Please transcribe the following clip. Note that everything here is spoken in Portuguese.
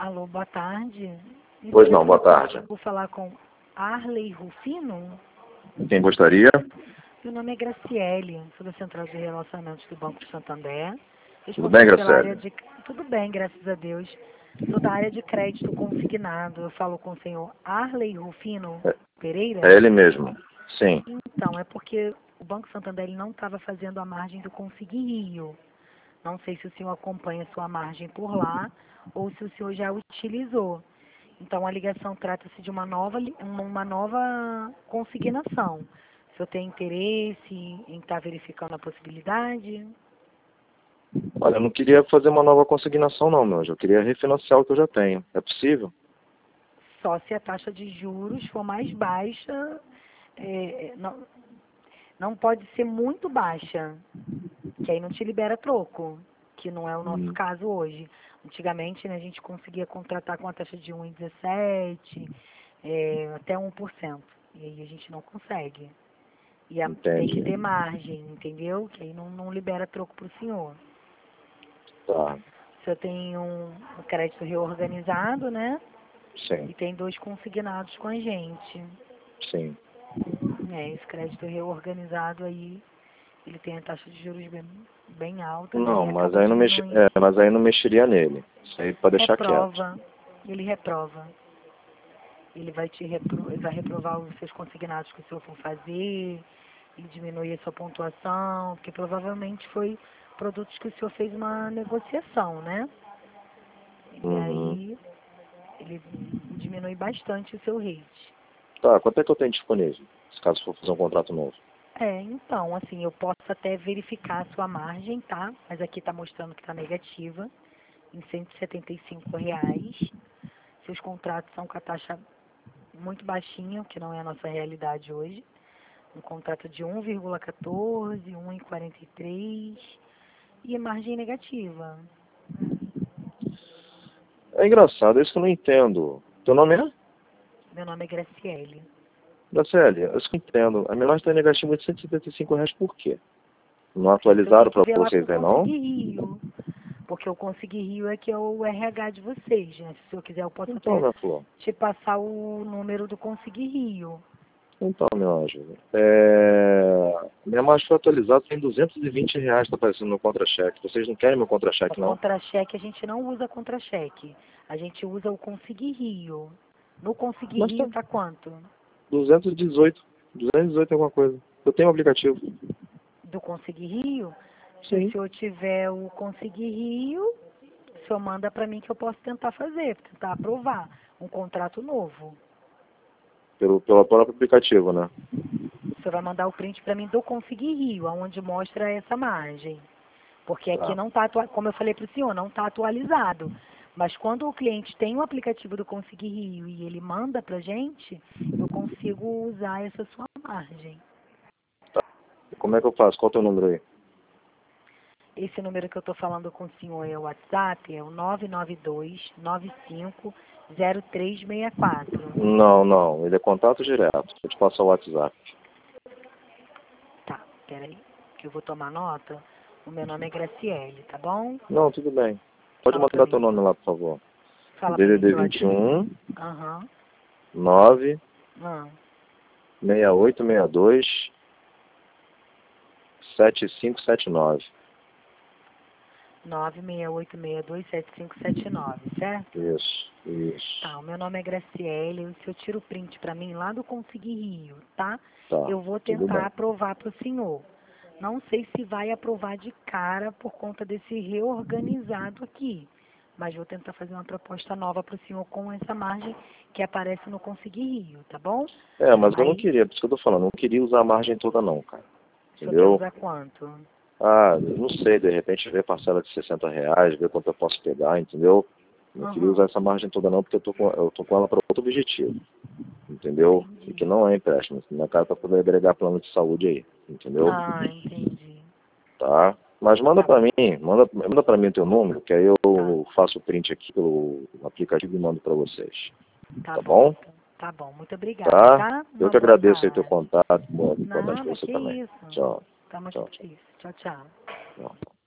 Alô, boa tarde. Pois não, boa tarde. Vou falar com Arley Rufino. Quem gostaria? Meu nome é Graciele, sou da Central de Relacionamentos do Banco de Santander. Tudo bem, Pela área Graciele? Tudo bem, graças a Deus. Sou da área de crédito consignado. Eu falo com o senhor Arley Rufino Pereira. É ele mesmo. Sim. Então, é porque o Banco Santander ele não estava fazendo a margem do Consigli Rio. Não sei se o senhor acompanha a sua margem por lá ou se o senhor já utilizou. Então, a ligação trata-se de uma nova consignação. O senhor tem interesse em estar verificando a possibilidade? Olha, eu não queria fazer uma nova consignação não, meu. Eu queria refinanciar o que eu já tenho. É possível? Só se a taxa de juros for mais baixa, não pode ser muito baixa, que aí não te libera troco, que não é o nosso caso hoje. Antigamente, né, a gente conseguia contratar com a taxa de 1,17, até 1%. E aí a gente não consegue. E tem que ter margem, entendeu? Que aí não libera troco para o senhor. Tá. O senhor tem um crédito reorganizado, né? Sim. E tem 2 consignados com a gente. Sim. Esse crédito reorganizado aí, ele tem a taxa de juros bem alta, Não, né? E mas acaba aí não, diminuindo. mas aí não mexeria nele. Isso aí pode deixar quieto. Ele reprova. Ele vai ele vai reprovar os seus consignados que o senhor for fazer, ele diminuir a sua pontuação, porque provavelmente foi produtos que o senhor fez uma negociação, né? E aí ele diminui bastante o seu rate. Tá, quanto é que eu tenho disponível, se caso for fazer um contrato novo? Então, assim, eu posso até verificar a sua margem, tá? Mas aqui tá mostrando que tá negativa, em R$ 175. Seus contratos são com a taxa muito baixinha, que não é a nossa realidade hoje. Um contrato de 1,14, 1,43 e a margem negativa. É engraçado, é isso que eu não entendo. Teu nome é? Meu nome é Graciele. Graciele, é isso que eu entendo. A minha margem está negativa de R$ 175 por quê? Não Você atualizaram tem que para ver lá vocês pro aí, não? Consigli Rio. Porque o Consigli Rio é que é o RH de vocês, né? Se o senhor quiser, eu posso Então, até minha flor. te passar o número do Consigli Rio. Então, meu anjo. Minha margem foi atualizada, tem R$ 220, está aparecendo no contra-cheque. Vocês não querem meu O contra-cheque, não? contra-cheque, a gente não usa contra-cheque. A gente usa o Consigli Rio. No Consigli Mas tá Rio tá quanto? 218. 218 é alguma coisa. Eu tenho um aplicativo. Do Consigli Rio? Se o Sim. senhor tiver o Consigli Rio, o senhor manda para mim que eu posso tentar fazer, tentar aprovar um contrato novo. Pelo próprio aplicativo, né? O senhor vai mandar o print para mim do Consigli Rio, onde mostra essa margem. Porque aqui Tá. não está, como eu falei para o senhor, não está atualizado. Mas quando o cliente tem o aplicativo do Consigli Rio e ele manda para a gente, eu consigo usar essa sua margem. Como é que eu faço? Qual é o teu número aí? Esse número que eu estou falando com o senhor é o WhatsApp, é o 992-950364. Não. Ele é contato direto. Eu te passo o WhatsApp. Tá, peraí, que eu vou tomar nota. O meu nome é Graciele, tá bom? Não, tudo bem. Pode Fala pra mandar teu mim. nome lá, por favor. Fala pra mim DDD seu WhatsApp. 21 Aham. 9 Não. 6862 7579. 968627579, certo? Isso. Tá, o meu nome é Graciele. Se eu tiro o print pra mim lá do Consigli Rio, tá? Tá, Eu vou tudo tentar bem. aprovar pro senhor. Não sei se vai aprovar de cara por conta desse reorganizado aqui. Mas vou tentar fazer uma proposta nova pro senhor com essa margem que aparece no Consigli Rio, tá bom? Mas eu não Aí, queria, por isso que eu tô falando, não queria usar a margem toda não, cara. o senhor quer Entendeu? usar quanto? Eu não sei, de repente ver parcela de R$ 60, ver quanto eu posso pegar, entendeu? Não queria usar essa margem toda não, porque eu tô com ela para outro objetivo, entendeu? Entendi. E que não é empréstimo, na cara para poder agregar plano de saúde aí, entendeu? Entendi. Tá? Mas manda Tá, para mim, manda para mim o teu número, que aí eu tá, faço o print aqui pelo aplicativo e mando para vocês. tá Tá bom bom? então. Tá bom, muito obrigada, Tá? tá? Eu Uma que boa agradeço aí teu tarde. contato, boa tarde para Nada, você que também. isso. Tchau. Estamos Tchau. por isso. Tchau, tchau. Tchau.